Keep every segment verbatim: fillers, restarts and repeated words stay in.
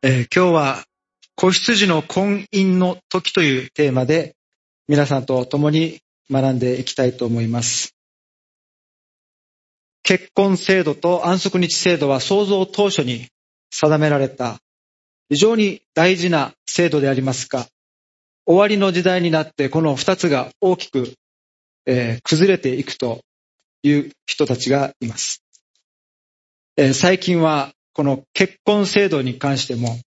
えー今日は子羊の婚姻の時というテーマで皆さんと共に学んでいきたいと思います。結婚制度と安息日制度は創造当初に定められた非常に大事な制度でありますが、終わりの時代になってこの二つが大きく、えー崩れていくという人たちがいます。えー最近はこの結婚制度に関しても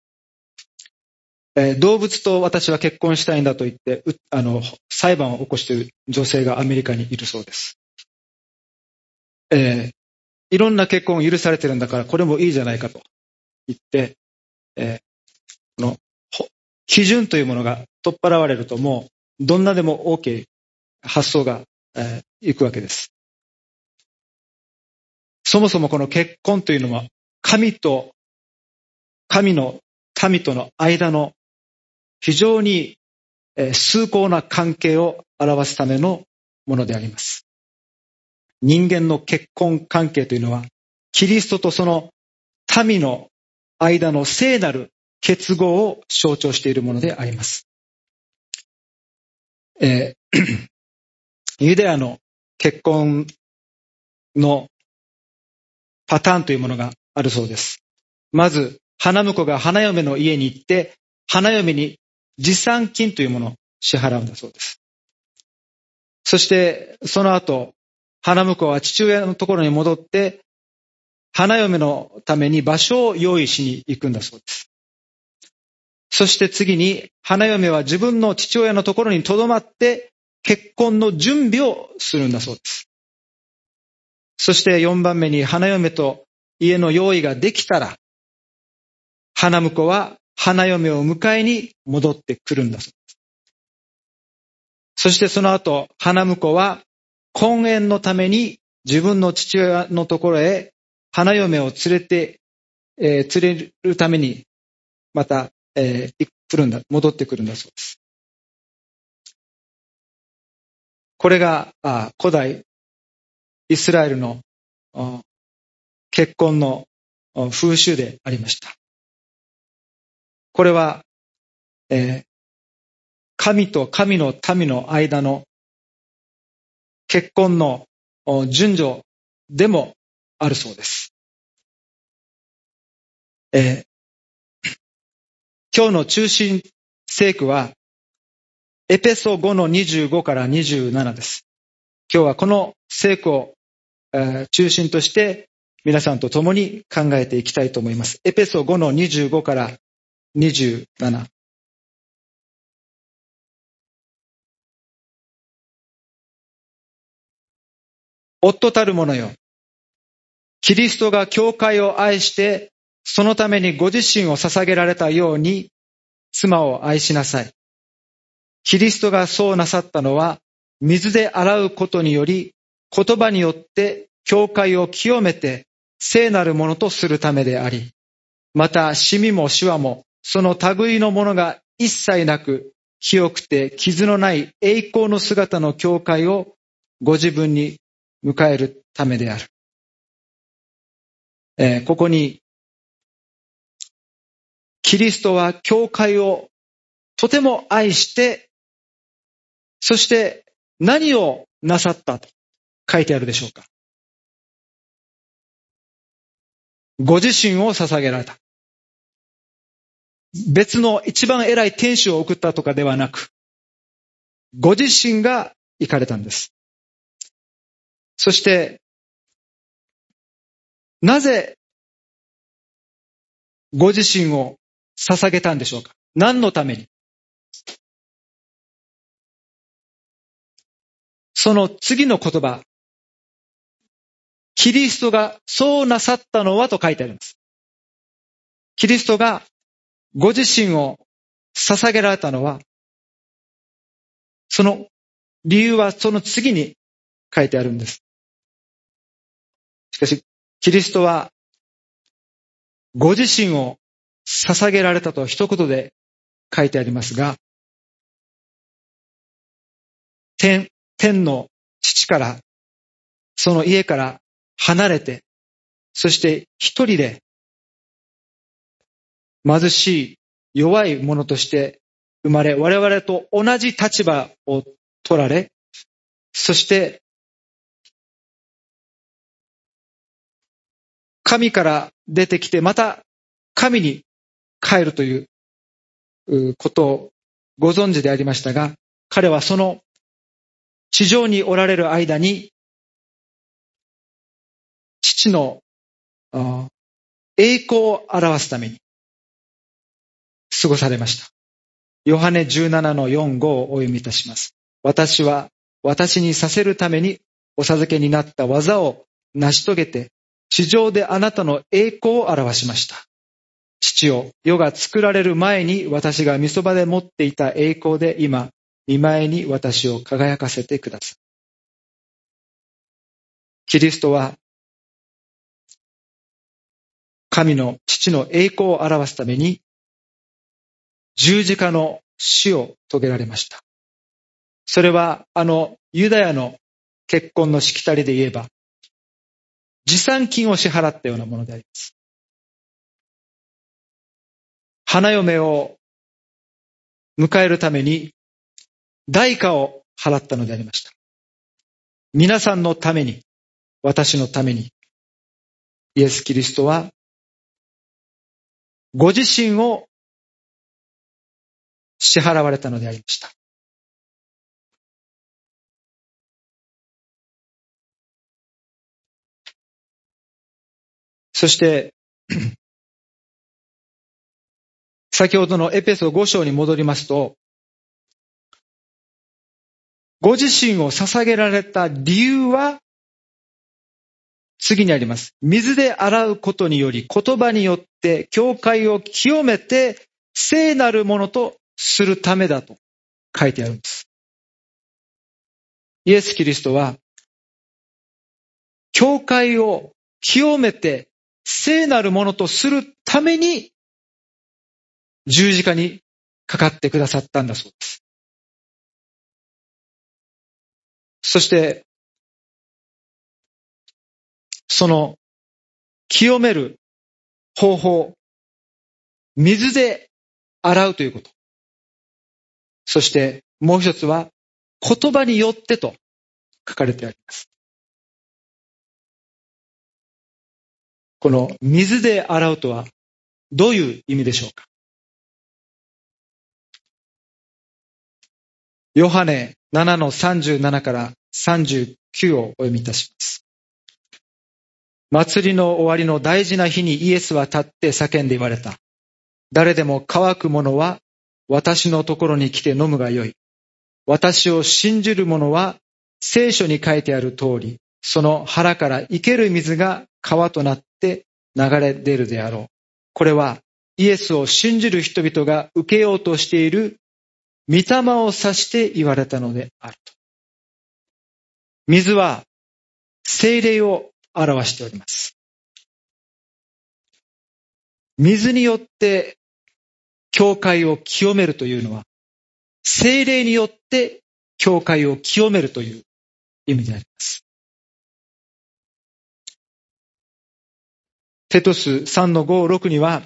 えー動物と私は結婚したいんだと言ってうあの裁判を起こしている女性がアメリカにいるそうです。えーいろんな結婚を許されてるんだからこれもいいじゃないかと言って、えーこのほ基準というものが取っ払われるともうどんなでも OK 発想が、えーいくわけです。そもそもこの結婚というのは神と神の民との間の非常にえー崇高な関係を表すためのものであります。人間の結婚関係というのは、キリストとその民の間の聖なる結合を象徴しているものであります。えーユダヤの結婚のパターンというものがあるそうです。まず、花婿が花嫁の家に行って、花嫁に持参金というものを支払うんだそうです。そして、その後、花婿は父親のところに戻って、花嫁のために場所を用意しに行くんだそうです。そして次に、花嫁は自分の父親のところに留まって、結婚の準備をするんだそうです。そしてよんばんめに、花嫁と家の用意ができたら、花婿は花嫁を迎えに戻ってくるんだそうです。そしてその後、花婿は婚宴のために自分の父親のところへ花嫁を連れて、えー連れるためにまた、えー来るんだ、戻ってくるんだそうです。これがあ古代イスラエルのあ結婚のあ風習でありました。これは、えー神と神の民の間の結婚のお順序でもあるそうです。えー今日の中心聖句はエペソごのにじゅうごからにじゅうななです。今日はこの聖句を、えー中心として皆さんと共に考えていきたいと思います。エペソごのにじゅうごからにじゅうなな。夫たる者よ、キリストが教会を愛してそのためにご自身を捧げられたように妻を愛しなさい。キリストがそうなさったのは水で洗うことにより言葉によって教会を清めて聖なるものとするためであり、またシミもシワもその類のものが一切なく清くて傷のない栄光の姿の教会をご自分に迎えるためである。えーここにキリストは教会をとても愛して、そして何をなさったと書いてあるでしょうか。ご自身を捧げられた。別の一番偉い天使を送ったとかではなく、ご自身が行かれたんです。そして、なぜご自身を捧げたんでしょうか。何のために。その次の言葉、キリストがそうなさったのはと書いてあります。キリストがご自身を捧げられたのは、その理由はその次に書いてあるんです。しかし、キリストはご自身を捧げられたと一言で書いてありますが、天、天の父から、その家から離れて、そして一人で貧しい弱い者として生まれ、我々と同じ立場を取られ、そして神から出てきてまた神に帰るということをご存知でありましたが、彼はその地上におられる間に父の栄光を表すために過ごされました。ヨハネじゅうななのよん、ごをお読みいたします。私は私にさせるためにお授けになった技を成し遂げて、地上であなたの栄光を表しました。父よ、世が作られる前に私が御そばで持っていた栄光で今、御前に私を輝かせてください。キリストは神の父の栄光を表すために十字架の死を遂げられました。それはあのユダヤの結婚のしきたりで言えば持参金を支払ったようなものであります。花嫁を迎えるために代価を払ったのでありました。皆さんのために、私のために、イエス・キリストはご自身を支払われたのでありました。そして先ほどのエペソご章に戻りますと、ご自身を捧げられた理由は次にあります。水で洗うことにより、言葉によって教会を清めて聖なるものとするためだと書いてあるんです。イエス・キリストは教会を清めて聖なるものとするために十字架にかかってくださったんだそうです。そしてその清める方法、水で洗うということ。そしてもう一つは言葉によってと書かれてあります。この水で洗うとはどういう意味でしょうか。ヨハネななのさんじゅうななからさんじゅうきゅうをお読みいたします。祭りの終わりの大事な日にイエスは立って叫んで言われた。誰でも乾く者は私のところに来て飲むがよい。私を信じる者は聖書に書いてある通り、その腹から生ける水が川となって流れ出るであろう。これはイエスを信じる人々が受けようとしている御霊を指して言われたのであると。水は聖霊を表しております。水によって教会を清めるというのは、聖霊によって教会を清めるという意味であります。テトスさんのご、ろくには、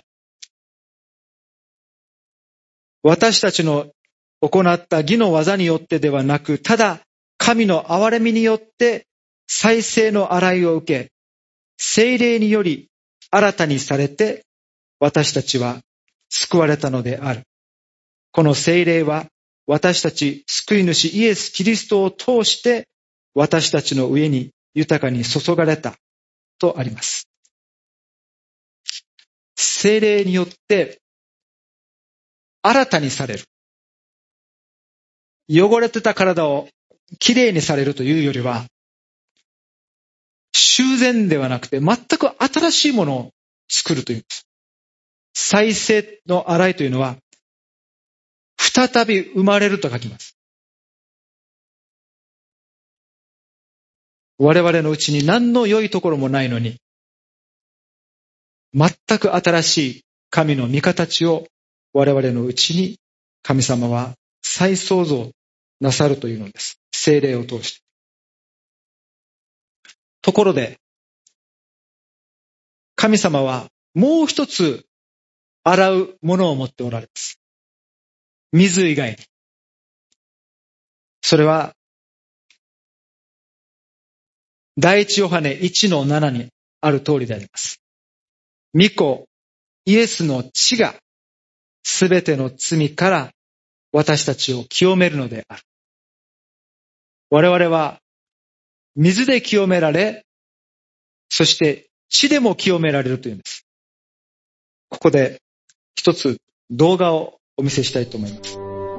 私たちの行った義の技によってではなく、ただ神の憐れみによって再生の洗いを受け、聖霊により新たにされて私たちは救われたのである。この聖霊は私たち救い主イエス・キリストを通して私たちの上に豊かに注がれたとあります。聖霊によって新たにされる。汚れてた体をきれいにされるというよりは、修繕ではなくて全く新しいものを作るというんです。再生の洗いというのは再び生まれると書きます。我々のうちに何の良いところもないのに、全く新しい神の御形を我々のうちに神様は再創造なさるというのです。聖霊を通して。ところで、神様はもう一つ洗うものを持っておられます。水以外に。それは、第一ヨハネいちのななにある通りであります。御子、イエスの血がすべての罪から私たちを清めるのである。我々は水で清められ、そして血でも清められるというんです。ここで一つ動画をお見せしたいと思います。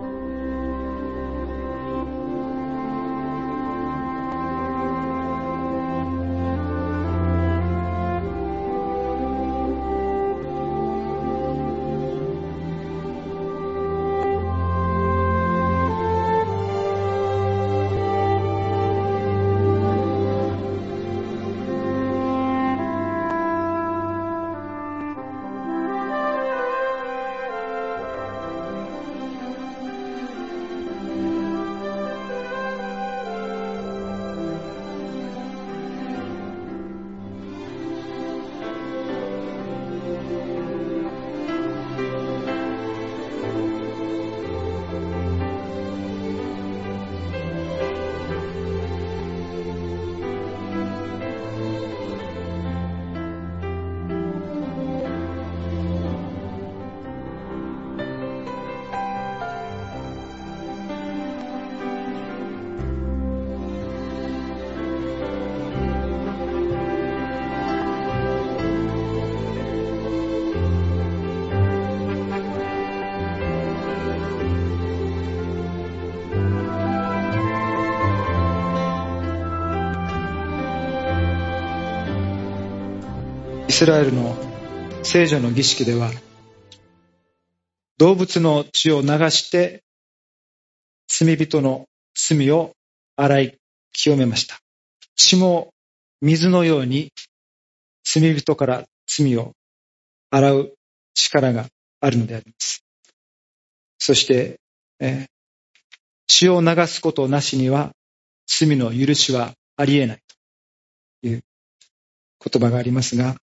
イスラエルの聖女の儀式では、動物の血を流して罪人の罪を洗い清めました。血も水のように罪人から罪を洗う力があるのであります。そして、えー、血を流すことなしには罪の許しはありえないという言葉がありますが、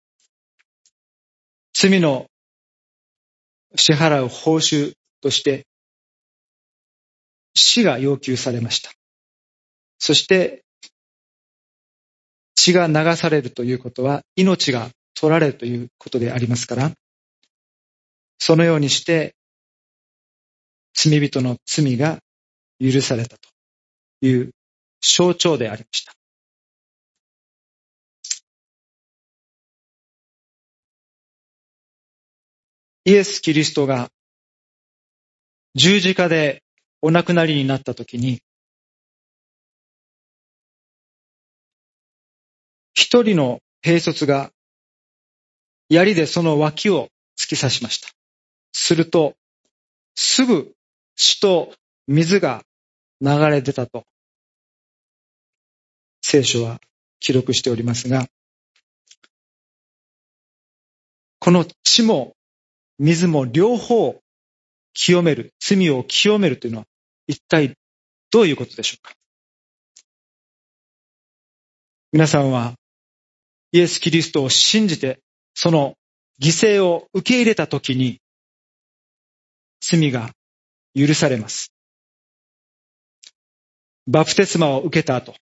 罪の支払う報酬として死が要求されました。そして血が流されるということは命が取られるということでありますから、そのようにして罪人の罪が許されたという象徴でありました。イエス・キリストが十字架でお亡くなりになったときに、一人の兵卒が槍でその脇を突き刺しました。すると、すぐ血と水が流れ出たと聖書は記録しておりますが、この血も水も両方清める、罪を清めるというのは一体どういうことでしょうか。皆さんはイエス・キリストを信じてその犠牲を受け入れたときに罪が許されます。バプテスマを受けた後、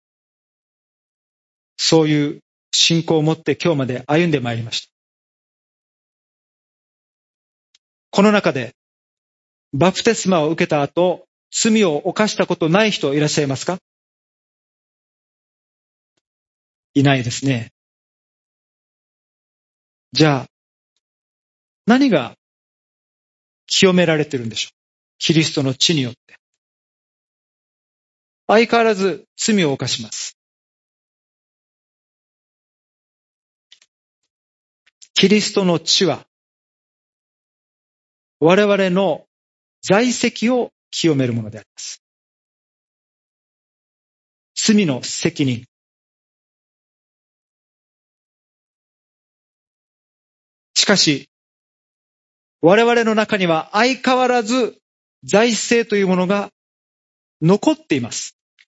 そういう信仰を持って今日まで歩んでまいりました。この中でバプテスマを受けた後、罪を犯したことない人いらっしゃいますか？いないですね。じゃあ、何が清められてるんでしょう？キリストの血によって。相変わらず罪を犯します。キリストの血は、我々の在籍を清めるものであります。罪の責任。しかし、我々の中には相変わらず財政というものが残っています。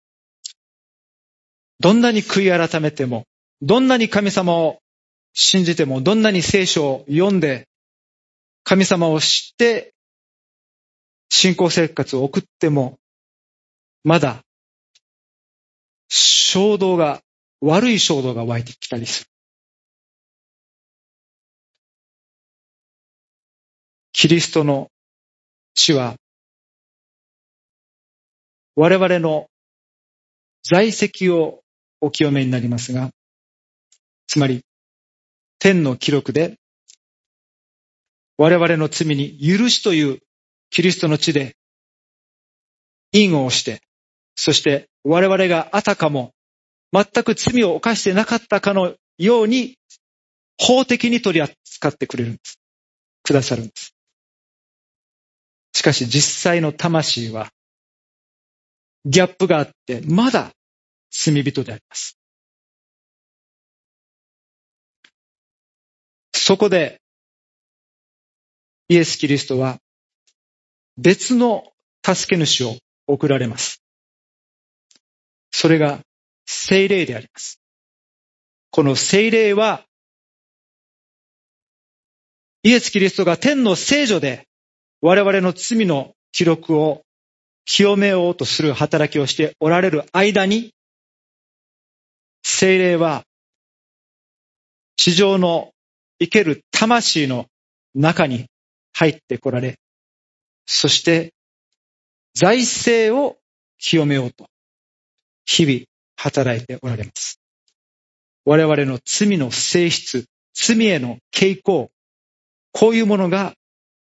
どんなに悔い改めても、どんなに神様を信じても、どんなに聖書を読んで神様を知って信仰生活を送っても、まだ衝動が、悪い衝動が湧いてきたりする。キリストの血は、我々の在籍をお清めになりますが、つまり、天の記録で、我々の罪に許しというキリストの血で印を押して、そして我々があたかも全く罪を犯してなかったかのように法的に取り扱ってくれるんです。くださるんです。しかし実際の魂はギャップがあってまだ罪人であります。そこでイエス・キリストは別の助け主を送られます。それが聖霊であります。この聖霊はイエス・キリストが天の聖所で我々の罪の記録を清めようとする働きをしておられる間に、聖霊は地上の生ける魂の中に入ってこられ、そして財政を清めようと日々働いておられます。我々の罪の性質、罪への傾向、こういうものが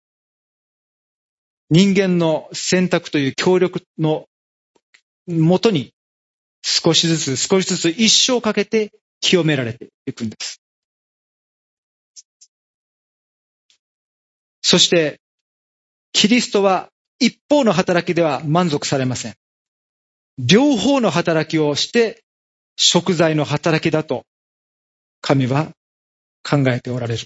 人間の選択という協力のもとに少しずつ少しずつ一生かけて清められていくんです。そしてキリストは一方の働きでは満足されません。両方の働きをして贖罪の働きだと神は考えておられるんです。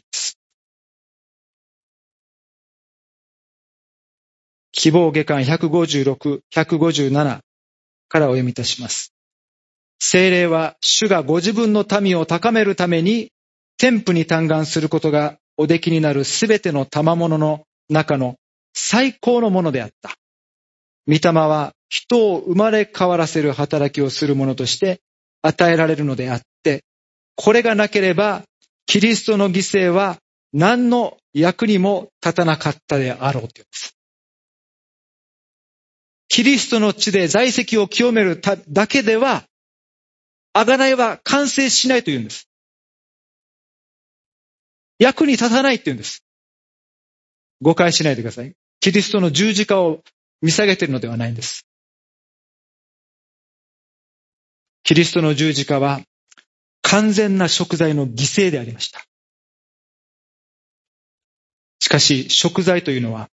希望下巻ひゃくごじゅうろく、ひゃくごじゅうななからお読みいたします。聖霊は主がご自分の民を高めるために天賦に嘆願することがおできになるすべての賜物の中の最高のものであった。御霊は人を生まれ変わらせる働きをするものとして与えられるのであって、これがなければキリストの犠牲は何の役にも立たなかったであろうというんです。キリストの血で在籍を清めるだけでは、贖いは完成しないというんです。役に立たないっていうんです。誤解しないでください。キリストの十字架を見下げているのではないんです。キリストの十字架は完全な贖罪の犠牲でありました。しかし贖罪というのは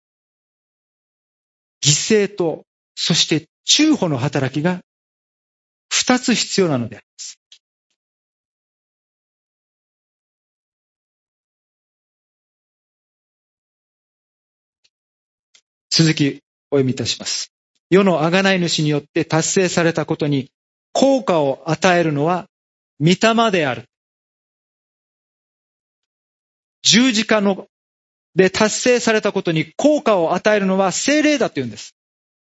犠牲とそして中保の働きが二つ必要なのであります。続きお読みいたします。世の贖い主によって達成されたことに効果を与えるのは御霊である。十字架ので達成されたことに効果を与えるのは聖霊だというんです。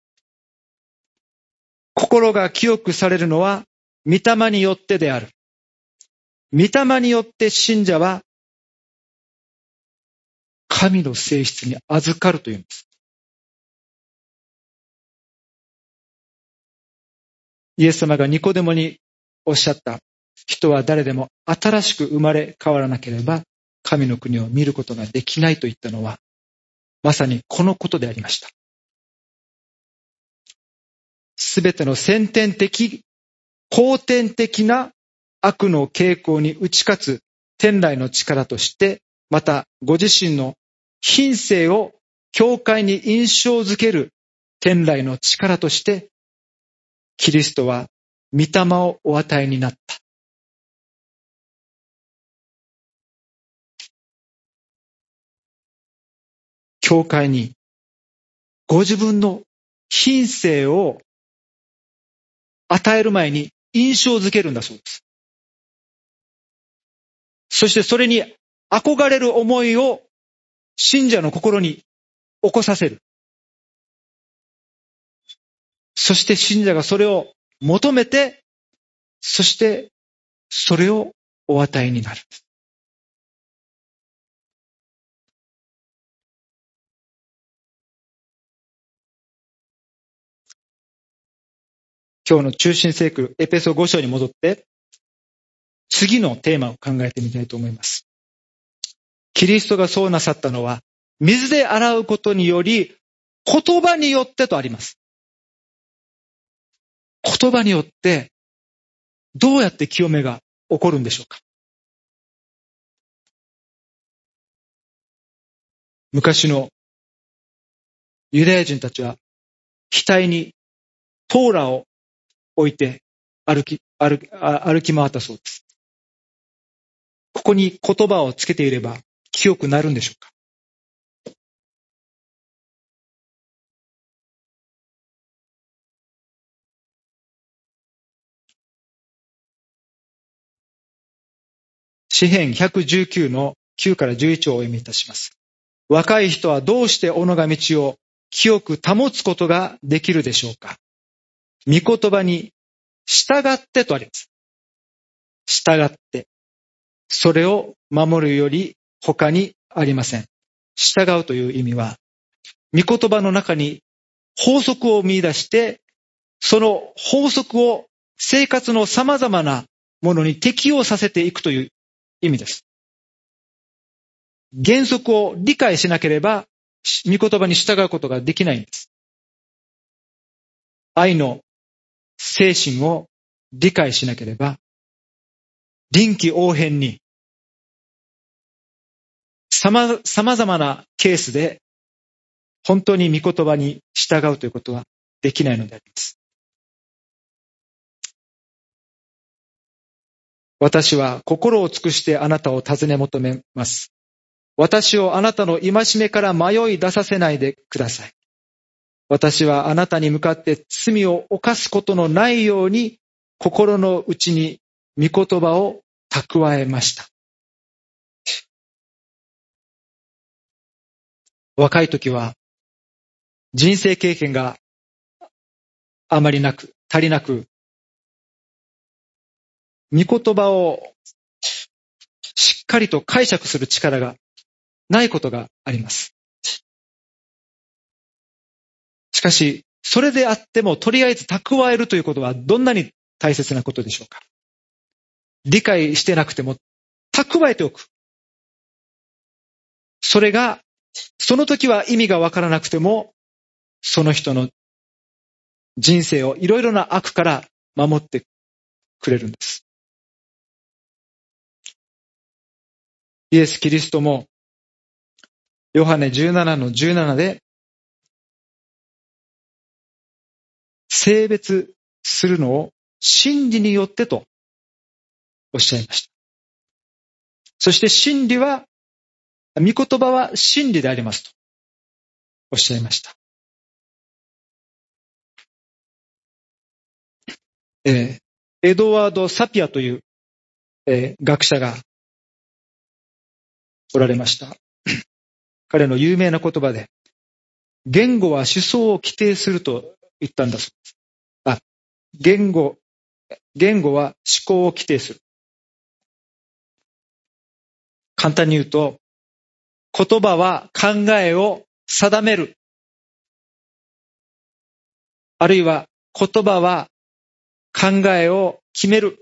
心が清くされるのは御霊によってである。御霊によって信者は神の性質に預かるというんです。イエス様がニコデモにおっしゃった。人は誰でも新しく生まれ変わらなければ神の国を見ることができないと言ったのは、まさにこのことでありました。すべての先天的、後天的な悪の傾向に打ち勝つ天来の力として、またご自身の品性を教会に印象づける天来の力として、キリストは御霊をお与えになった。教会にご自分の品性を与える前に印象づけるんだそうです。そしてそれに憧れる思いを信者の心に起こさせる。そして信者がそれを求めて、そしてそれをお与えになる。今日の中心聖句、エペソご章に戻って、次のテーマを考えてみたいと思います。キリストがそうなさったのは、水で洗うことにより、言葉によってとあります。言葉によって、どうやって清めが起こるんでしょうか。昔のユダヤ人たちは、額にトーラを置いて歩き、歩き、歩き回ったそうです。ここに言葉をつけていれば清くなるんでしょうか。詩編ひゃくじゅうきゅうのきゅうからじゅういちをお読みいたします。若い人はどうして己が道を清く保つことができるでしょうか。御言葉に従ってとあります。従って。それを守るより他にありません。従うという意味は、御言葉の中に法則を見出して、その法則を生活の様々なものに適用させていくという意味です。原則を理解しなければ、御言葉に従うことができないんです。愛の精神を理解しなければ、臨機応変に、様々なケースで、本当に御言葉に従うということはできないのであります。私は心を尽くしてあなたを尋ね求めます。私をあなたの戒めから迷い出させないでください。私はあなたに向かって罪を犯すことのないように心の内に御言葉を蓄えました。若い時は人生経験があまりなく、足りなく、御言葉をしっかりと解釈する力がないことがあります。しかし、それであってもとりあえず蓄えるということはどんなに大切なことでしょうか。理解してなくても蓄えておく。それが、その時は意味がわからなくても、その人の人生をいろいろな悪から守ってくれるんです。イエス・キリストも、ヨハネじゅうななのじゅうななで、性別するのを真理によってとおっしゃいました。そして真理は、御言葉は真理でありますとおっしゃいました。えー、エドワード・サピアという、えー、学者がおられました。彼の有名な言葉で、言語は思想を規定すると言ったんだそうです。あ、言語、言語は思考を規定する。簡単に言うと、言葉は考えを定める。あるいは言葉は考えを決める。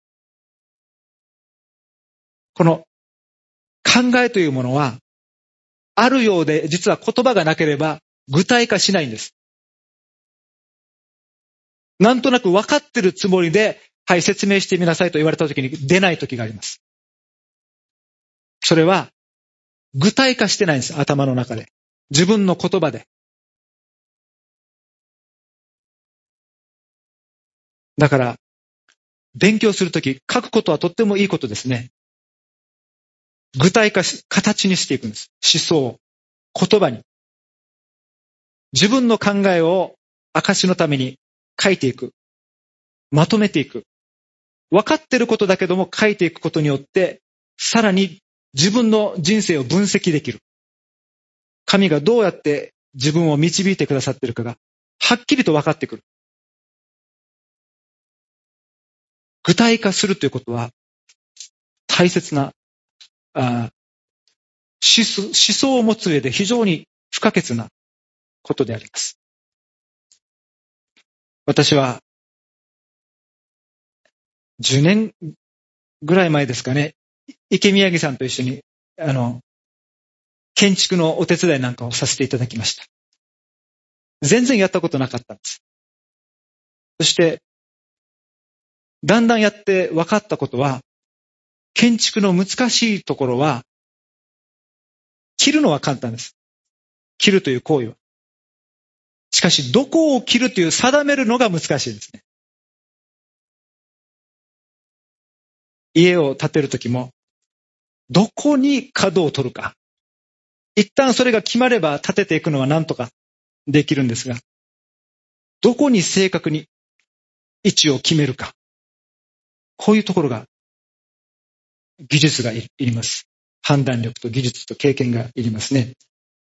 この考えというものは、あるようで実は言葉がなければ具体化しないんです。なんとなく分かってるつもりで、はい、説明してみなさいと言われた時に出ない時があります。それは具体化してないんです、頭の中で。自分の言葉で。だから、勉強するとき、書くことはとってもいいことですね。具体化し、形にしていくんです。思想を、言葉に。自分の考えを証のために書いていく。まとめていく。分かっていることだけども書いていくことによって、さらに自分の人生を分析できる。 神がどうやって自分を導いてくださっているかがはっきりと分かってくる。具体化するということは大切なあ思想、思想を持つ上で非常に不可欠なことであります。私はじゅうねんぐらい前ですかね、池宮城さんと一緒にあの建築のお手伝いなんかをさせていただきました。全然やったことなかったんです。そしてだんだんやって分かったことは、建築の難しいところは切るのは簡単です。切るという行為は。しかしどこを切るという定めるのが難しいですね。家を建てるときもどこに角を取るか、一旦それが決まれば建てていくのは何とかできるんですが、どこに正確に位置を決めるか、こういうところが技術がいります。判断力と技術と経験がいりますね。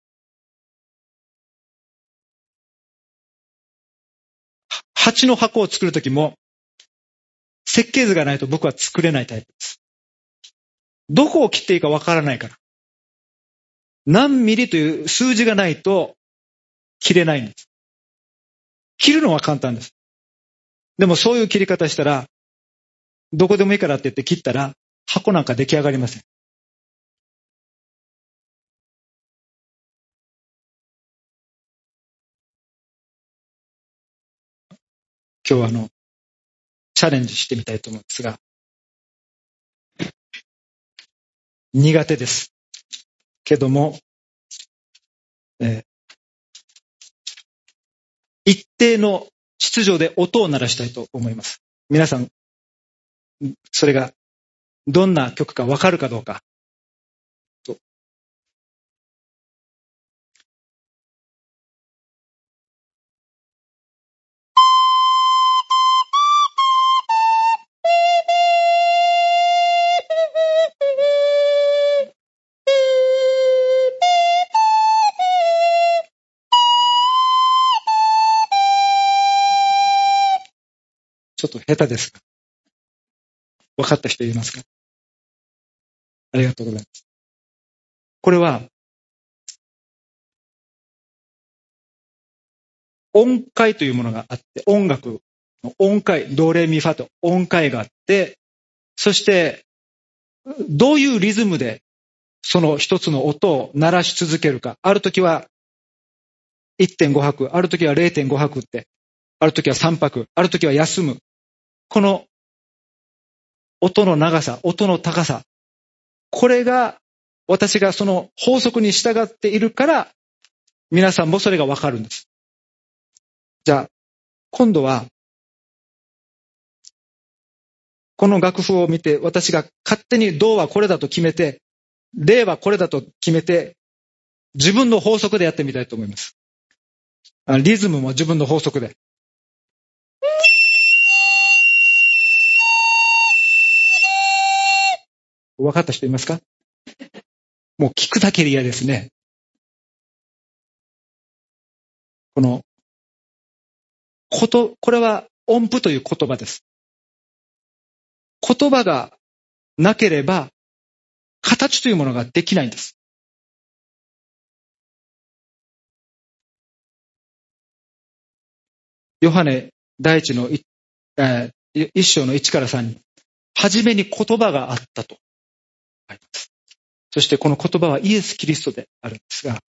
鉢の箱を作るときも設計図がないと僕は作れないタイプです。どこを切っていいかわからないから。何ミリという数字がないと切れないんです。切るのは簡単です。でもそういう切り方したら、どこでもいいからって言って切ったら箱なんか出来上がりません。今日はあのチャレンジしてみたいと思うんですが、苦手ですけども、えー、一定の秩序で音を鳴らしたいと思います。皆さんそれがどんな曲かわかるかどうかと。ちょっと下手ですが、分かった人いますか？ありがとうございます。これは音階というものがあって、音楽の音階、ドレミファと音階があって、そしてどういうリズムでその一つの音を鳴らし続けるか。あるときは いってんご 拍、あるときは れいてんご 拍って、あるときはさん拍、あるときは休む。この音の長さ、音の高さ、これが私がその法則に従っているから、皆さんもそれがわかるんです。じゃあ、今度は、この楽譜を見て、私が勝手にドはこれだと決めて、レはこれだと決めて、自分の法則でやってみたいと思います。リズムも自分の法則で。分かった人いますか？もう聞くだけで嫌ですね。このこと、これは音符という言葉です。言葉がなければ形というものができないんです。ヨハネ第一の、えー、一章のいちからさんに、はじめに言葉があったと書いてます。そしてこの言葉はイエス・キリストであるんですが、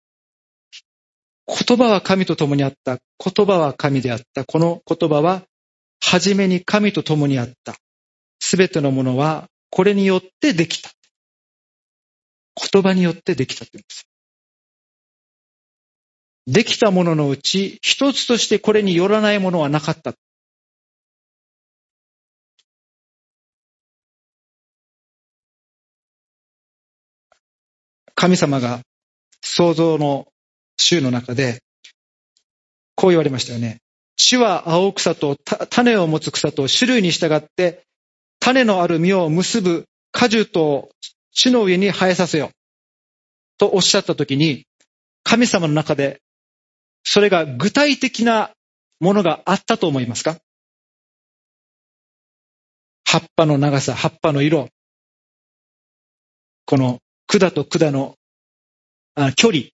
言葉は神と共にあった。言葉は神であった。この言葉は、はじめに神と共にあった。すべてのものはこれによってできた。言葉によってできたというんです。できたもののうち、一つとしてこれによらないものはなかった。神様が創造の週の中で、こう言われましたよね。地は青草と種を持つ草と種類に従って、種のある実を結ぶ果樹と地の上に生えさせよ。とおっしゃったときに、 神様の中で、それが具体的なものがあったと思いますか？葉っぱの長さ、葉っぱの色、この管と管のあ距離、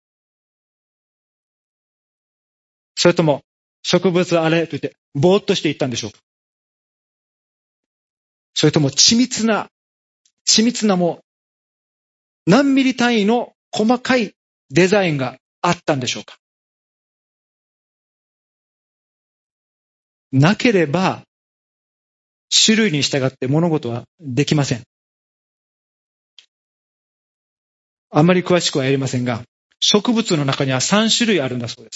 それとも植物あれと言ってぼーっとしていったんでしょうか？それとも緻密な、緻密なもう何ミリ単位の細かいデザインがあったんでしょうか？なければ種類に従って物事はできません。あまり詳しくはやりませんが、植物の中にはさん種類あるんだそうです。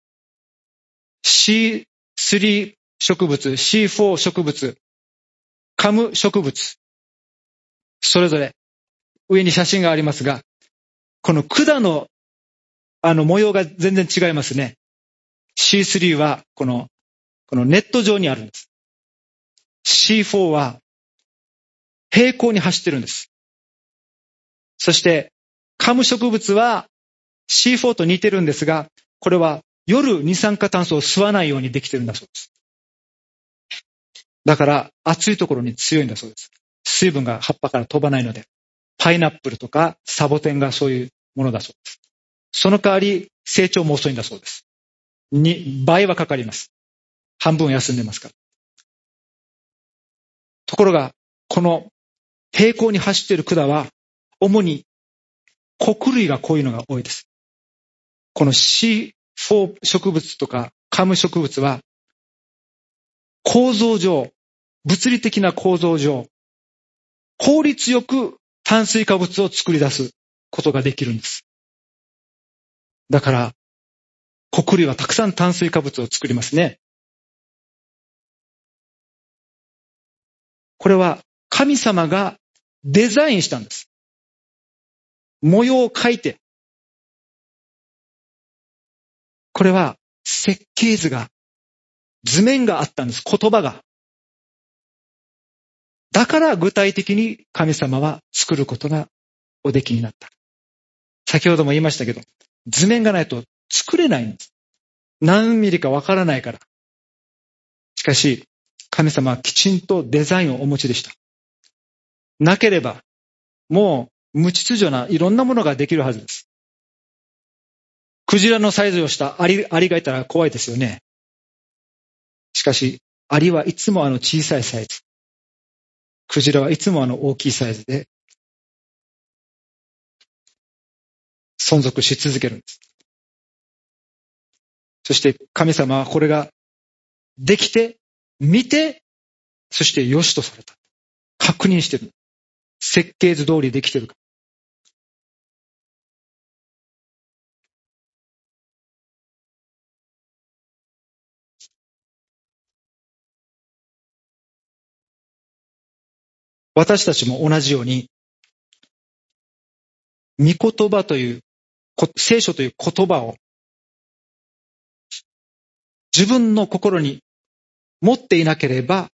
シースリー 植物、シーフォー 植物、カム植物、それぞれ上に写真がありますが、この管のあの模様が全然違いますね。シースリー はこの、このネット上にあるんです。シーフォー は平行に走ってるんです。そしてカム植物は シーフォー と似てるんですが、これは夜二酸化炭素を吸わないようにできてるんだそうです。だから暑いところに強いんだそうです。水分が葉っぱから飛ばないので。パイナップルとかサボテンがそういうものだそうです。その代わり成長も遅いんだそうです。に倍はかかります。半分休んでますから。ところが、この平行に走っている管は、主に穀類がこういうのが多いです。この シーフォー 植物とかカム植物は、構造上、物理的な構造上、効率よく炭水化物を作り出すことができるんです。だから、穀類はたくさん炭水化物を作りますね。これは神様がデザインしたんです。模様を描いて。これは設計図が、図面があったんです。言葉が。だから具体的に神様は作ることがおできになった。先ほども言いましたけど、図面がないと作れないんです。何ミリかわからないから。しかし、神様はきちんとデザインをお持ちでした。なければ、もう無秩序ないろんなものができるはずです。クジラのサイズをしたアリ、アリがいたら怖いですよね。しかし、アリはいつもあの小さいサイズ。クジラはいつもあの大きいサイズで存続し続けるんです。そして神様はこれができて、見て、そして良しとされた。確認してる。設計図通りできてるか。私たちも同じように、御言葉という、聖書という言葉を自分の心に持っていなければ、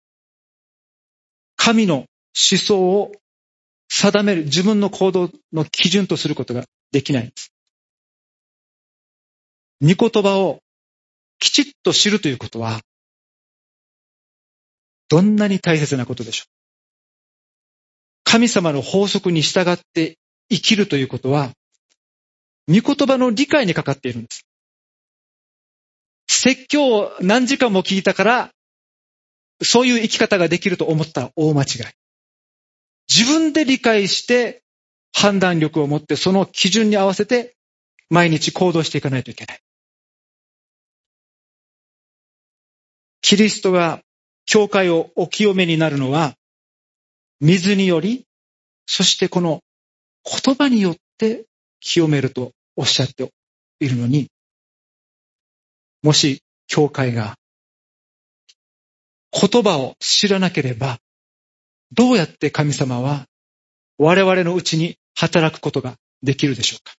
神の思想を定める自分の行動の基準とすることができないんです。御言葉をきちっと知るということは、どんなに大切なことでしょう。神様の法則に従って生きるということは、御言葉の理解にかかっているんです。説教を何時間も聞いたから、そういう生き方ができると思ったら大間違い。自分で理解して判断力を持ってその基準に合わせて毎日行動していかないといけない。キリストが教会をお清めになるのは水により、そしてこの言葉によって清めるとおっしゃっているのに、もし教会が言葉を知らなければ、どうやって神様は我々のうちに働くことができるでしょうか。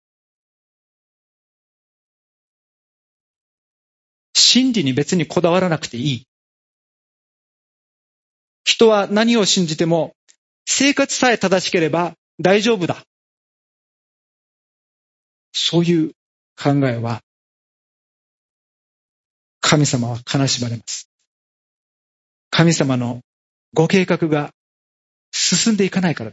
真理に別にこだわらなくていい。人は何を信じても生活さえ正しければ大丈夫だ。 そういう考えは、神様は悲しまれます。神様のご計画が進んでいかないからです。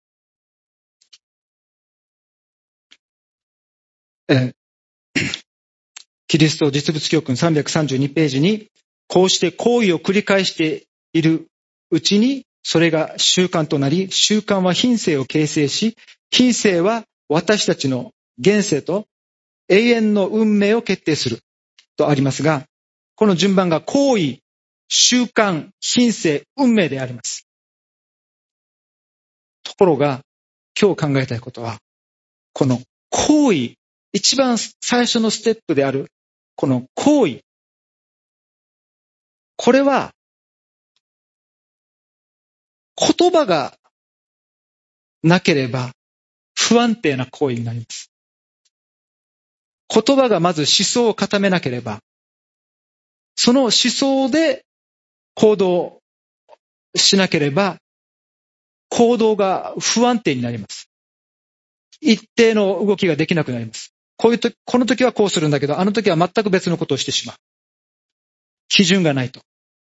えキリスト実物教訓さんびゃくさんじゅうにページに、こうして行為を繰り返しているうちに、それが習慣となり、習慣は品性を形成し、品性は私たちの現世と永遠の運命を決定するとありますが、この順番が行為、習慣、品性、運命であります。ところが、今日考えたいことは、この行為、一番最初のステップである、この行為、これは、言葉がなければ不安定な行為になります。言葉がまず思想を固めなければ、その思想で行動しなければ、行動が不安定になります。一定の動きができなくなります。こういうと、この時はこうするんだけど、あの時は全く別のことをしてしまう。基準がないと。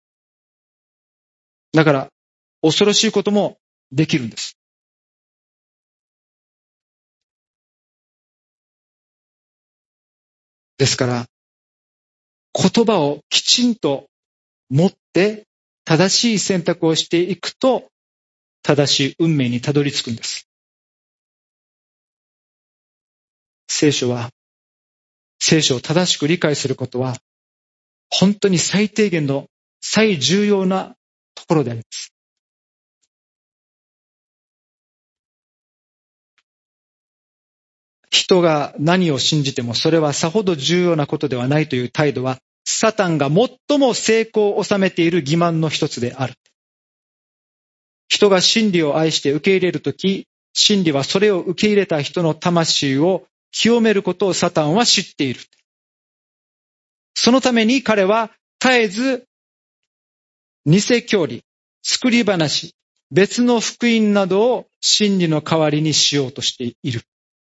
だから、恐ろしいこともできるんです。ですから、言葉をきちんと持って正しい選択をしていくと、正しい運命にたどり着くんです。聖書は、聖書を正しく理解することは、本当に最低限の最重要なところであります。人が何を信じてもそれはさほど重要なことではないという態度は、サタンが最も成功を収めている欺瞞の一つである。人が真理を愛して受け入れるとき、真理はそれを受け入れた人の魂を清めることをサタンは知っている。そのために彼は絶えず偽教理、作り話、別の福音などを真理の代わりにしようとしている。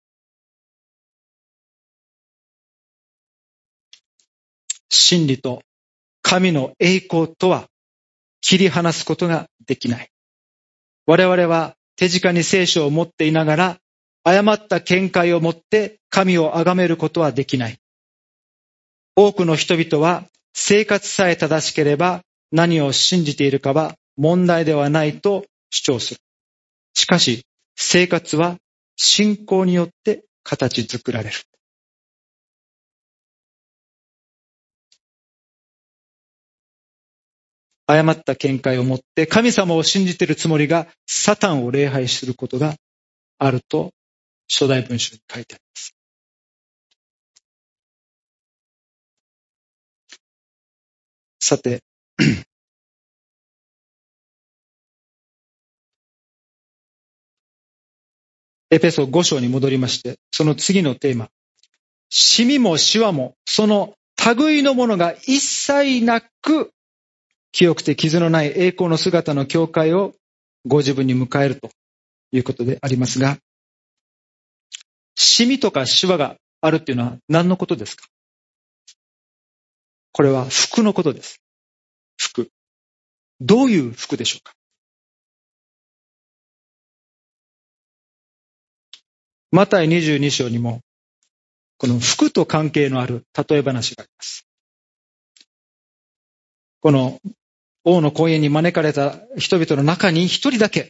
真理と神の栄光とは切り離すことができない。我々は手近に聖書を持っていながら、誤った見解を持って神を崇めることはできない。多くの人々は生活さえ正しければ何を信じているかは問題ではないと主張する。しかし、生活は信仰によって形作られる。誤った見解を持って神様を信じているつもりがサタンを礼拝することがあると初代文書に書いてあります。さて、エペソご章に戻りまして、その次のテーマ、シミもシワもその類のものが一切なく、清くて傷のない栄光の姿の教会をご自分に迎えるということでありますが、シミとかシワがあるっていうのは何のことですか？これは服のことです。服。どういう服でしょうか？マタイにじゅうに章にもこの服と関係のある例え話があります。この王の婚宴に招かれた人々の中に一人だけ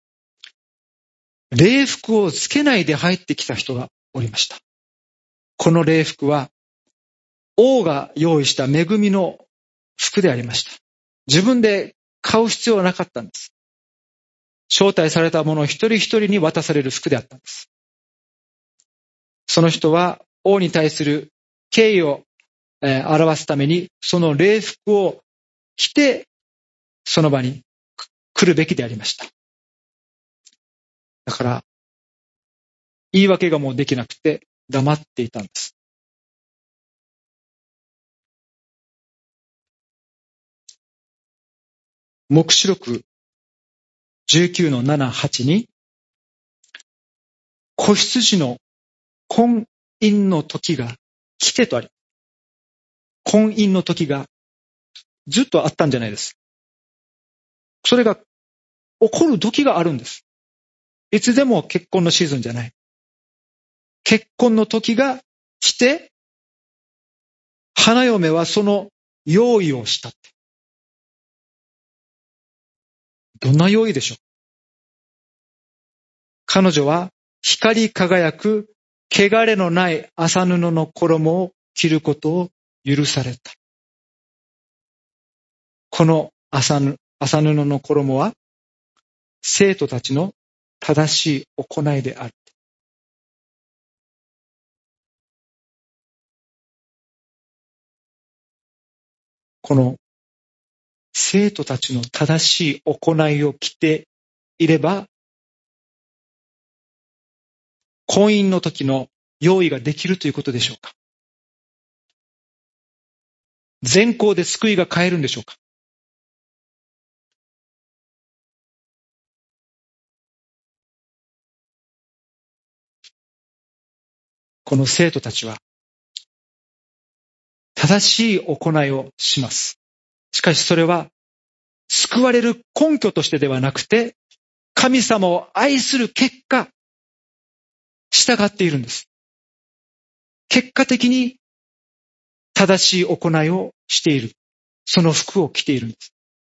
礼服をつけないで入ってきた人がおりました。この礼服は王が用意した恵みの服でありました。自分で買う必要はなかったんです。招待された者一人一人に渡される服であったんです。その人は王に対する敬意を表すためにその礼服を着てその場に来るべきでありました。だから言い訳がもうできなくて黙っていたんです。黙示録じゅうきゅうのなな、はちに子羊の婚姻の時が来てとあり、婚姻の時がずっとあったんじゃないです。それが起こる時があるんです。いつでも結婚のシーズンじゃない。結婚の時が来て、花嫁はその用意をしたって。どんな用意でしょう。彼女は光り輝く汚れのない麻布の衣を着ることを許された。この麻布、麻布の衣は生徒たちの正しい行いである。この生徒たちの正しい行いを着ていれば、婚姻の時の用意ができるということでしょうか。善行で救いが変えるんでしょうか。この生徒たちは正しい行いをします。しかしそれは救われる根拠としてではなくて、神様を愛する結果、従っているんです。結果的に正しい行いをしている。その服を着ているんです。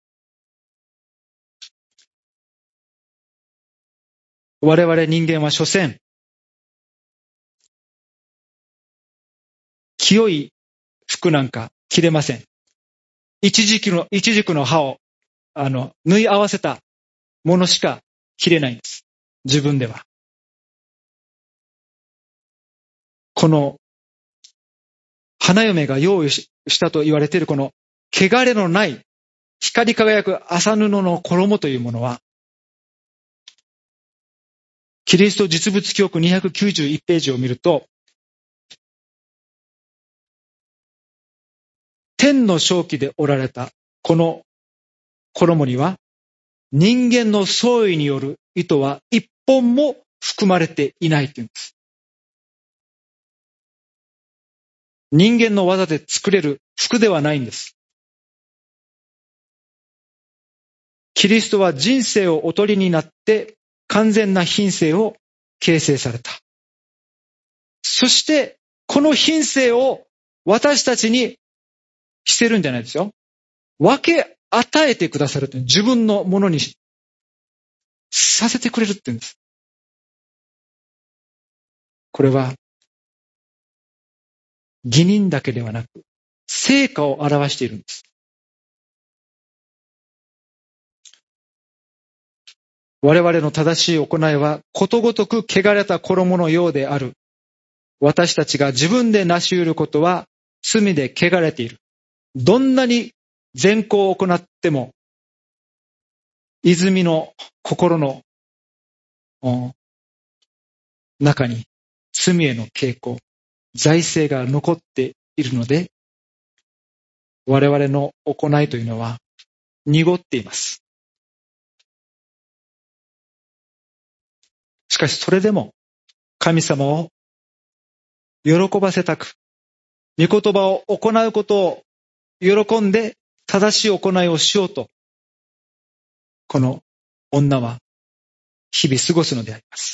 我々人間は所詮、清い服なんか着れません。一軸の、一軸の刃を、あの、縫い合わせたものしか着れないんです。自分では。この、花嫁が用意したと言われているこの、汚れのない、光り輝く麻布の衣というものは、キリスト実物教区にひゃくきゅうじゅういちページを見ると、天の正気でおられたこの衣には、人間の創意による意図は一本も含まれていないというんです。人間の技で作れる服ではないんです。キリストは人生をお取りになって完全な品性を形成された。そしてこの品性を私たちにしてるんじゃないですよ。分け与えてくださるという、自分のものにさせてくれるって言うんです。これは義人だけではなく成果を表しているんです。我々の正しい行いはことごとく汚れた衣のようである。私たちが自分で成し得ることは罪で汚れている。どんなに善行を行っても、泉の心の中に罪への傾向、財政が残っているので、我々の行いというのは濁っています。しかしそれでも神様を喜ばせたく、御言葉を行うことを喜んで正しい行いをしようと、この女は日々過ごすのであります。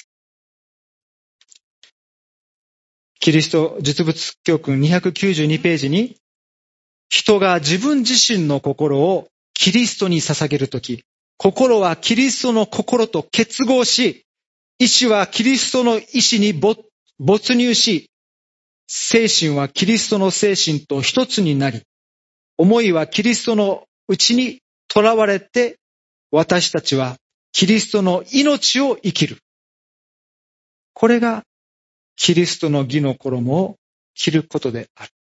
キリスト実物教訓にひゃくきゅうじゅうにページに、人が自分自身の心をキリストに捧げるとき、心はキリストの心と結合し、意志はキリストの意志に没入し、精神はキリストの精神と一つになり、思いはキリストのうちにとらわれて、私たちはキリストの命を生きる。これがキリストの義の衣を着ることである。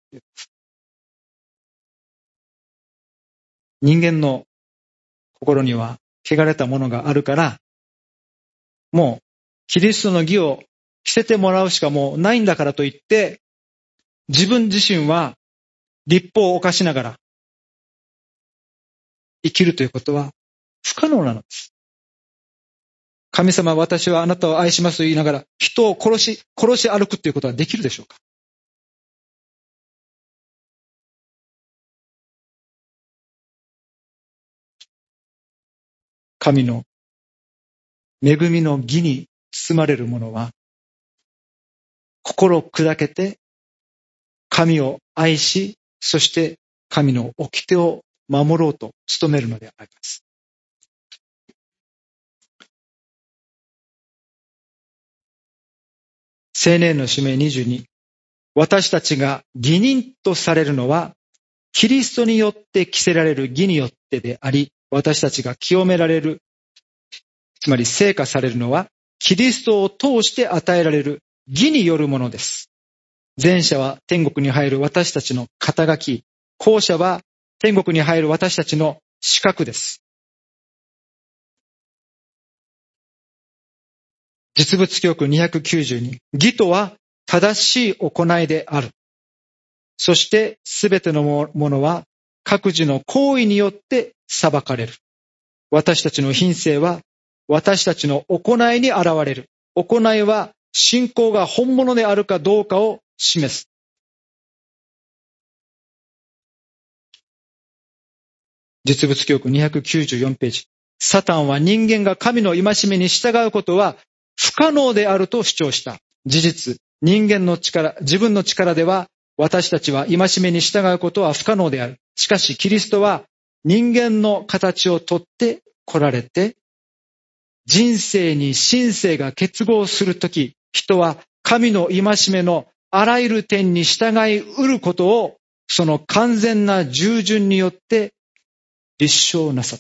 人間の心には汚れたものがあるから、もうキリストの義を着せてもらうしかもうないんだからといって、自分自身は律法を犯しながら生きるということは不可能なのです。 神様、私はあなたを愛しますと言いながら、人を殺し、殺し歩くということはできるでしょうか？神の恵みの義に包まれる者は、心を砕けて、神を愛し、そして神の掟を守ろうと努めるのであります。青年の使命にじゅうに、私たちが義人とされるのは、キリストによって着せられる義によってであり、私たちが清められる、つまり成果されるのは、キリストを通して与えられる義によるものです。前者は天国に入る私たちの肩書き、後者は天国に入る私たちの資格です。実物記憶にひゃくきゅうじゅうに、義とは正しい行いである。そしてすべてのものは各自の行為によって裁かれる。私たちの品性は私たちの行いに現れる。行いは信仰が本物であるかどうかを示す。実物記憶にひゃくきゅうじゅうよんページ。サタンは人間が神の戒めに従うことは不可能であると主張した。事実、人間の力、自分の力では私たちは戒めに従うことは不可能である。しかしキリストは人間の形をとって来られて、人生に神性が結合するとき、人は神の戒めのあらゆる点に従いうることを、その完全な従順によって立証なさった。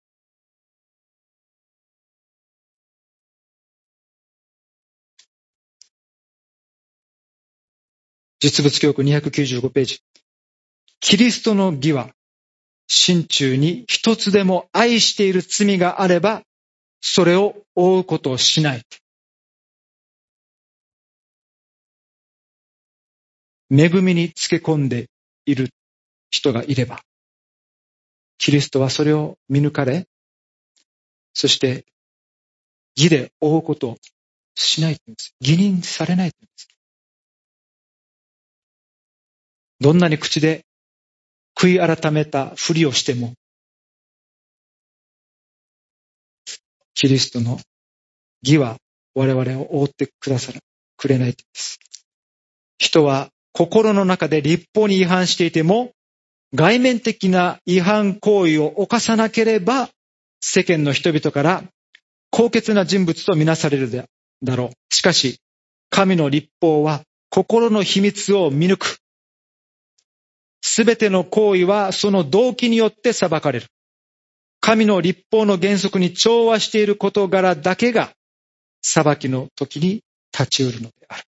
実物記憶にひゃくきゅうじゅうごページ。キリストの義は、心中に一つでも愛している罪があれば、それを負うことをしない。恵みにつけ込んでいる人がいれば、キリストはそれを見抜かれ、そして義で負うことをしないというんです。義人されないというんです。どんなに口で悔い改めたふりをしても、キリストの義は我々を覆ってくださる、くれないというんです。人は心の中で律法に違反していても、外面的な違反行為を犯さなければ、世間の人々から高潔な人物とみなされるだろう。しかし、神の律法は心の秘密を見抜く。すべての行為はその動機によって裁かれる。神の律法の原則に調和している事柄だけが裁きの時に立ち得るのである。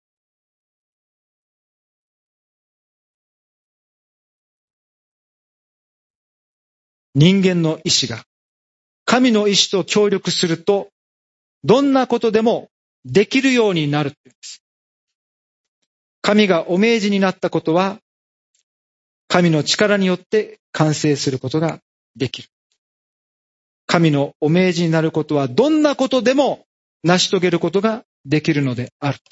人間の意志が神の意志と協力すると、どんなことでもできるようになるって言うんです。神がお命じになったことは、神の力によって完成することができる。神のお命じになることは、どんなことでも成し遂げることができるのである。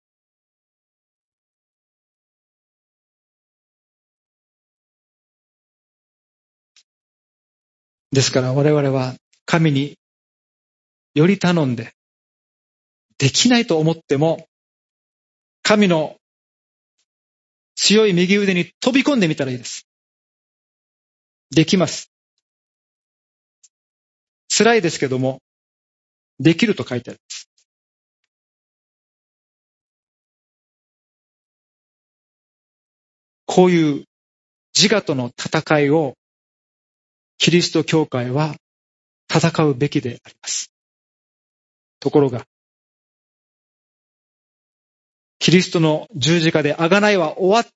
ですから我々は神により頼んで、できないと思っても、神の強い右腕に飛び込んでみたらいいです。できます。辛いですけども、できると書いてあるんです。こういう自我との戦いをキリスト教会は戦うべきであります。ところが、キリストの十字架で贖いは終わった。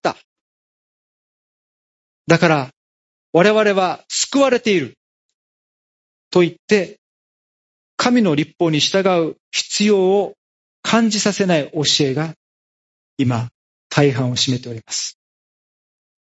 だから我々は救われていると言って、神の律法に従う必要を感じさせない教えが今大半を占めております。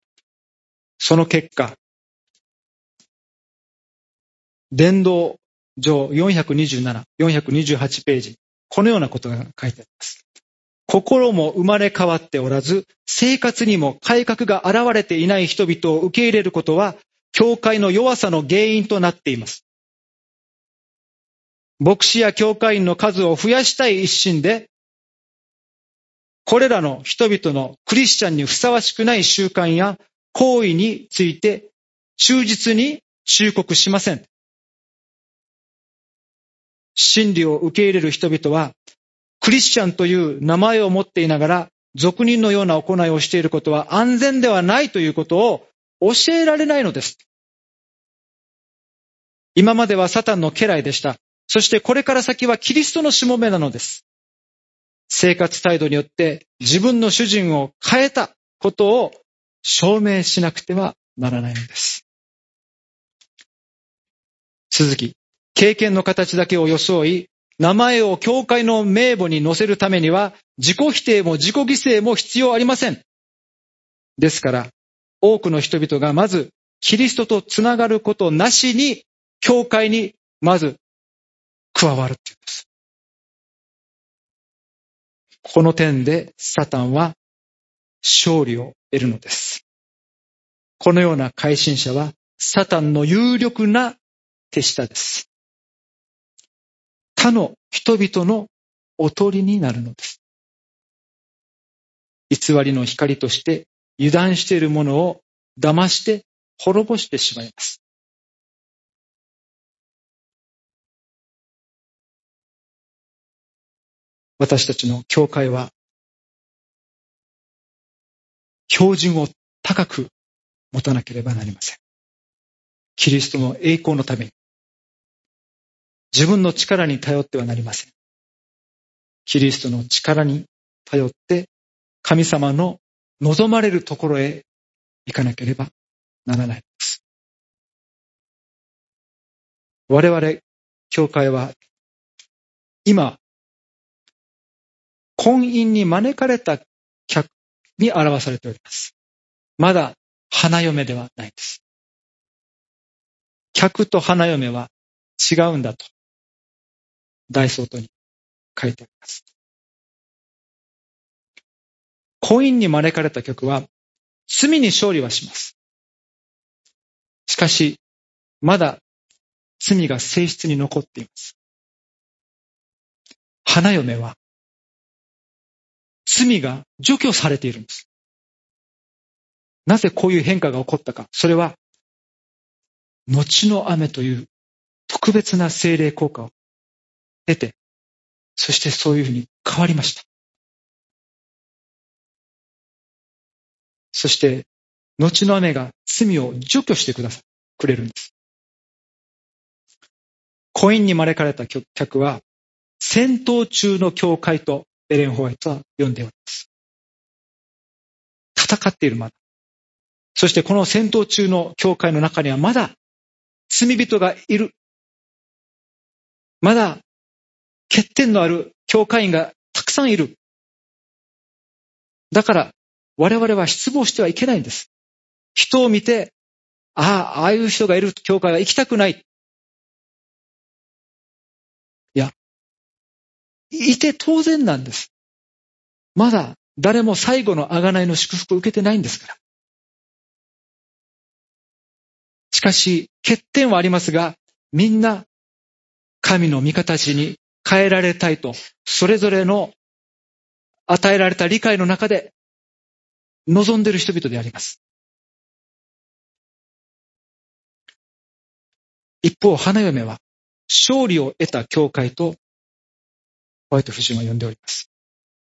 その結果、伝道上よんひゃくにじゅうなな、よんひゃくにじゅうはちページ、このようなことが書いてあります。心も生まれ変わっておらず、生活にも改革が現れていない人々を受け入れることは、教会の弱さの原因となっています。牧師や教会員の数を増やしたい一心で、これらの人々のクリスチャンにふさわしくない習慣や行為について忠実に忠告しません。真理を受け入れる人々は、クリスチャンという名前を持っていながら、俗人のような行いをしていることは安全ではないということを教えられないのです。今まではサタンの家来でした。そしてこれから先はキリストのしもべなのです。生活態度によって自分の主人を変えたことを証明しなくてはならないのです。続き、経験の形だけを装い、名前を教会の名簿に載せるためには、自己否定も自己犠牲も必要ありません。ですから、多くの人々がまず、キリストとつながることなしに、教会にまず加わるっていうんです。この点で、サタンは勝利を得るのです。このような改心者は、サタンの有力な手下です。他の人々のおとりになるのです。偽りの光として油断しているものを騙して滅ぼしてしまいます。私たちの教会は標準を高く持たなければなりません。キリストの栄光のために自分の力に頼ってはなりません。キリストの力に頼って神様の望まれるところへ行かなければならないです。我々教会は今婚姻に招かれた客に表されております。まだ花嫁ではないです。客と花嫁は違うんだと大相当に書いてあります。婚姻に招かれた客は罪に勝利はします。しかしまだ罪が性質に残っています。花嫁は罪が除去されているんです。なぜこういう変化が起こったか。それは後の雨という特別な聖霊効果を得て、そしてそういうふうに変わりました。そして後の雨が罪を除去してくださくれるんです。婚姻に招かれた客は戦闘中の教会とエレン・ホワイトは呼んでおります。戦っているまだ。そしてこの戦闘中の教会の中にはまだ罪人がいる。まだ欠点のある教会員がたくさんいる。だから我々は失望してはいけないんです。人を見て、ああ、ああいう人がいる教会は行きたくない。いや、いて当然なんです。まだ誰も最後の贖いの祝福を受けてないんですから。しかし、欠点はありますが、みんな神の御形に変えられたいと、それぞれの与えられた理解の中で望んでいる人々であります。一方、花嫁は勝利を得た教会とホワイト夫人は呼んでおります。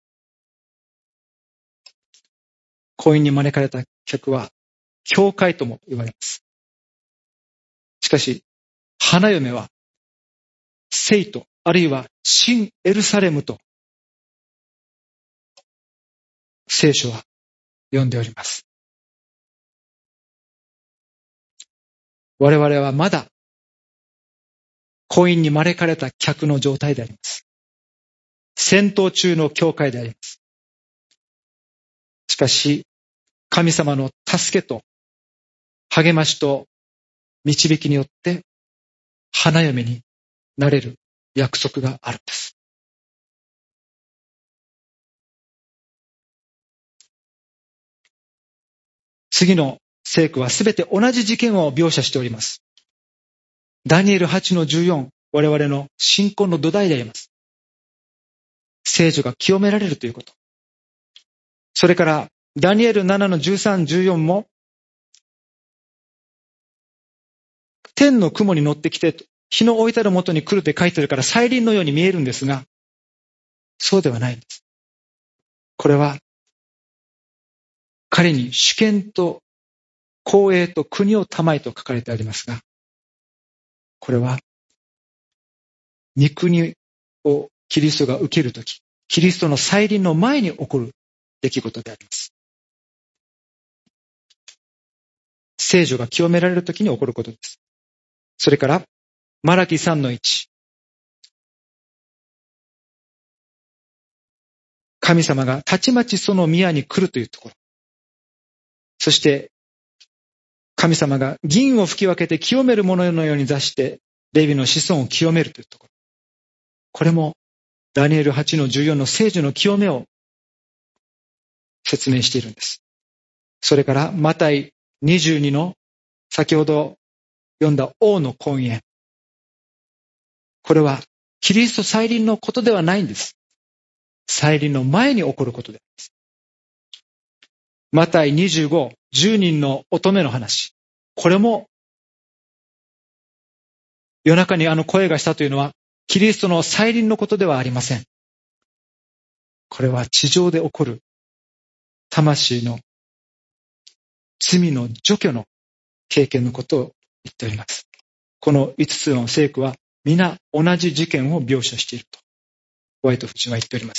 婚姻に招かれた客は教会とも言われます。しかし、花嫁は聖徒、あるいは新エルサレムと聖書は呼んでおります。我々はまだ婚姻に招かれた客の状態であります。戦闘中の教会であります。しかし、神様の助けと励ましと導きによって花嫁になれる約束があるんです。次の聖句はすべて同じ事件を描写しております。ダニエルはちのじゅうよん、我々の信仰の土台であります。聖女が清められるということ。それからダニエルななのじゅうさん、じゅうよんも天の雲に乗ってきて日の置いたる元に来るって書いてあるから再臨のように見えるんですが、そうではないんです。これは彼に主権と公栄と国を賜いと書かれてありますが、これは御国をキリストが受けるとき、キリストの再臨の前に起こる出来事であります。聖女が清められるときに起こることです。それからマラキさんのいち、神様がたちまちその宮に来るというところ、そして神様が銀を吹き分けて清めるもののように座してレビの子孫を清めるというところ、これもダニエルはちのじゅうよんの聖女の清めを説明しているんです。それからマタイにじゅうにの先ほど読んだ王の婚宴、これはキリスト再臨のことではないんです。再臨の前に起こることです。マタイにじゅうご、じゅうにんの乙女の話、これも夜中にあの声がしたというのはキリストの再臨のことではありません。これは地上で起こる魂の罪の除去の経験のことを言っております。このいつつの聖句は皆同じ事件を描写しているとホワイト夫人は言っております。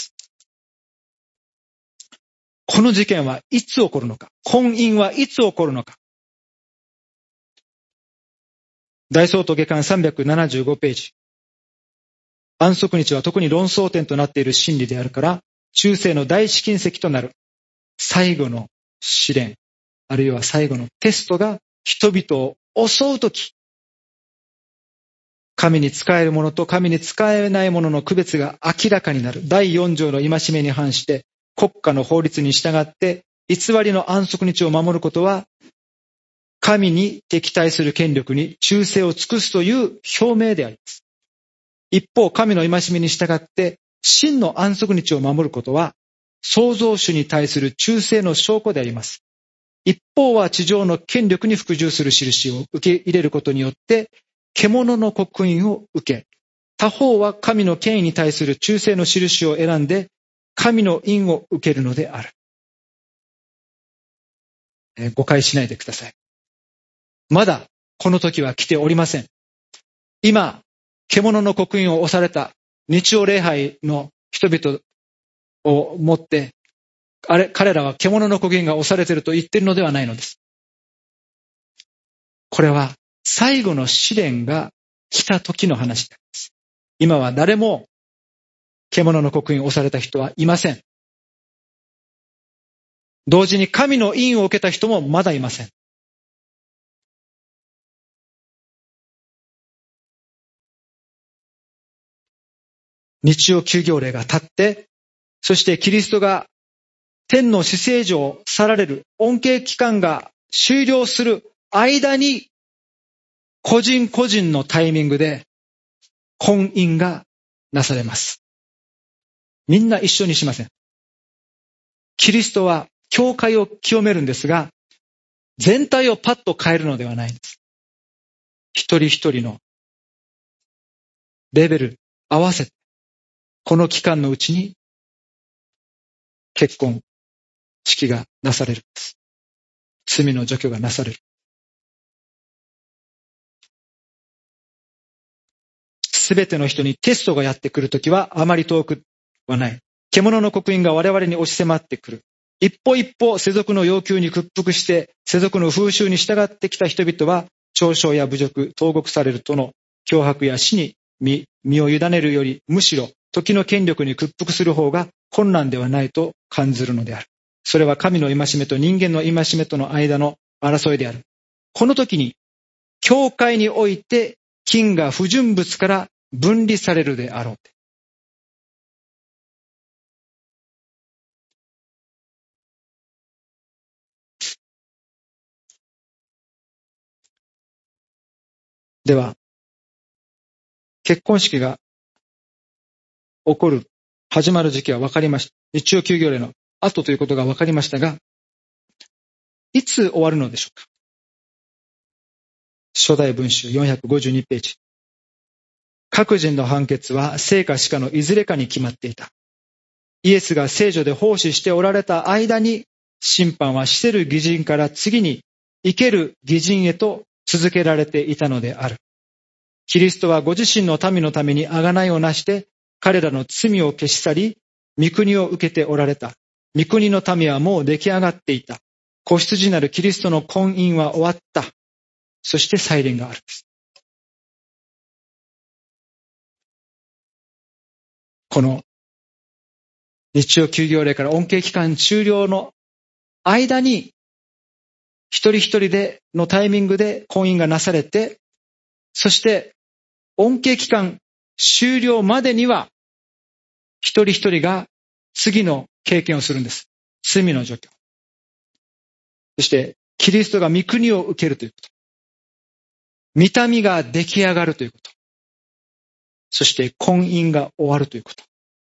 この事件はいつ起こるのか、婚姻はいつ起こるのか。大総統下巻さんびゃくななじゅうごページ。安息日は特に論争点となっている真理であるから、中世の大試金石となる最後の試練、あるいは最後のテストが人々を襲うとき、神に仕える者と神に仕えない者の区別が明らかになる。だいよん条の戒めに反して国家の法律に従って偽りの安息日を守ることは神に敵対する権力に忠誠を尽くすという表明であります。一方、神の戒めに従って真の安息日を守ることは創造主に対する忠誠の証拠であります。一方は地上の権力に服従する印を受け入れることによって獣の刻印を受け、他方は神の権威に対する忠誠の印を選んで神の印を受けるのである。えー、誤解しないでください。まだこの時は来ておりません。今、獣の刻印を押された日曜礼拝の人々をもって、あれ、彼らは獣の刻印が押されていると言っているのではないのです。これは最後の試練が来た時の話です。今は誰も獣の刻印を押された人はいません。同時に神の印を受けた人もまだいません。日曜休業令が立って、そしてキリストが天の至聖所を去られる恩恵期間が終了する間に、個人個人のタイミングで婚姻がなされます。みんな一緒にしません。キリストは教会を清めるんですが、全体をパッと変えるのではないんです。一人一人のレベル合わせて、この期間のうちに結婚式がなされるんです。罪の除去がなされる。すべての人にテストがやってくるときはあまり遠くはない。獣の刻印が我々に押し迫ってくる。一歩一歩世俗の要求に屈服して世俗の風習に従ってきた人々は嘲笑や侮辱、投獄されるとの脅迫や死に 身, 身を委ねるよりむしろ時の権力に屈服する方が困難ではないと感じるのである。それは神の戒めと人間の戒めとの間の争いである。この時に教会において金が不純物から分離されるであろう。では、結婚式が起こる、始まる時期は分かりました。日曜休業令の後ということが分かりましたが、いつ終わるのでしょうか。初代文集よんひゃくごじゅうにページ。各人の判決は生か死かのいずれかに決まっていた。イエスが聖女で奉仕しておられた間に、審判は死せる義人から次に生ける義人へと続けられていたのである。キリストはご自身の民のために贖いをなして、彼らの罪を消し去り、御国を受けておられた。御国の民はもう出来上がっていた。子羊なるキリストの婚姻は終わった。そして再臨があるんです。この日曜休業令から恩恵期間終了の間に、一人一人でのタイミングで婚姻がなされて、そして恩恵期間終了までには、一人一人が次の経験をするんです。罪の除去。そして、キリストが御国を受けるということ。御民が出来上がるということ。そして、婚姻が終わるということ。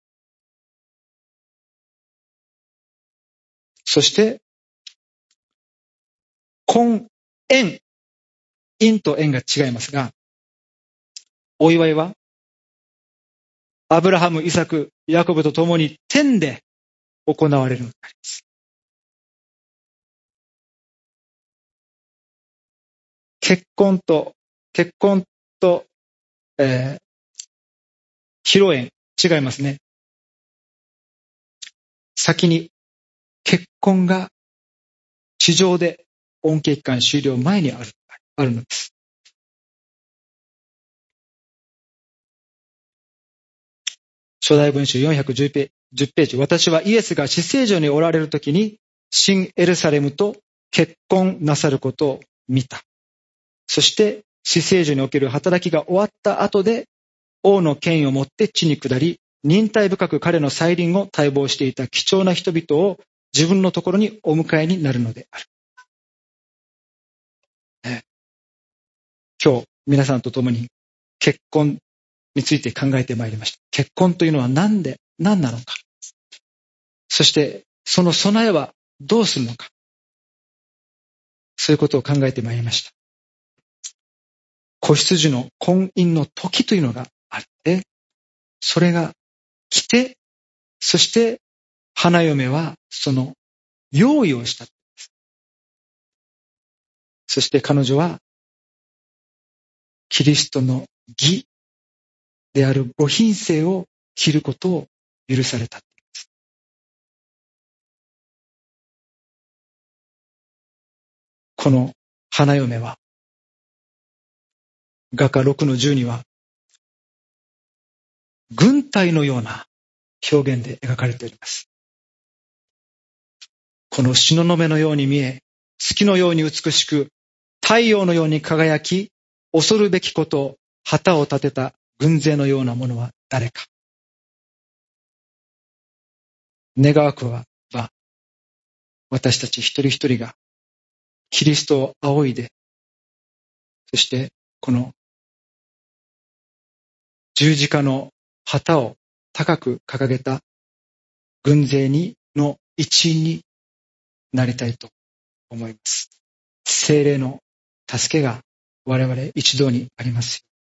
そして、婚宴。姻と縁が違いますが、お祝いは、アブラハム、イサク、ヤコブと共に天で行われるのであります。結婚と、結婚と、えー、披露宴、違いますね。先に結婚が地上で恩恵期間終了前にある、あるのです。初代文集よんひゃくじゅうページ。私はイエスが死聖所におられるときに、新エルサレムと結婚なさることを見た。そして、死聖所における働きが終わった後で、王の権威を持って地に下り、忍耐深く彼の再臨を待望していた貴重な人々を自分のところにお迎えになるのである。ね、今日、皆さんと共に結婚について考えてまいりました。結婚というのは何で、何なのか。そして、その備えはどうするのか。そういうことを考えてまいりました。子羊の婚姻の時というのがあって、それが来て、そして花嫁はその用意をした。そして彼女はキリストの義である母品性を着ることを許された。この花嫁は画家ろくのじゅうには軍隊のような表現で描かれております。この東雲のように見え、月のように美しく、太陽のように輝き、恐るべきこと、旗を立てた軍勢のようなものは誰か。願わくは、私たち一人一人がキリストを仰いで、そしてこの十字架の旗を高く掲げた軍勢にの一員になりたいと思います。聖霊の助けが我々一同にあります。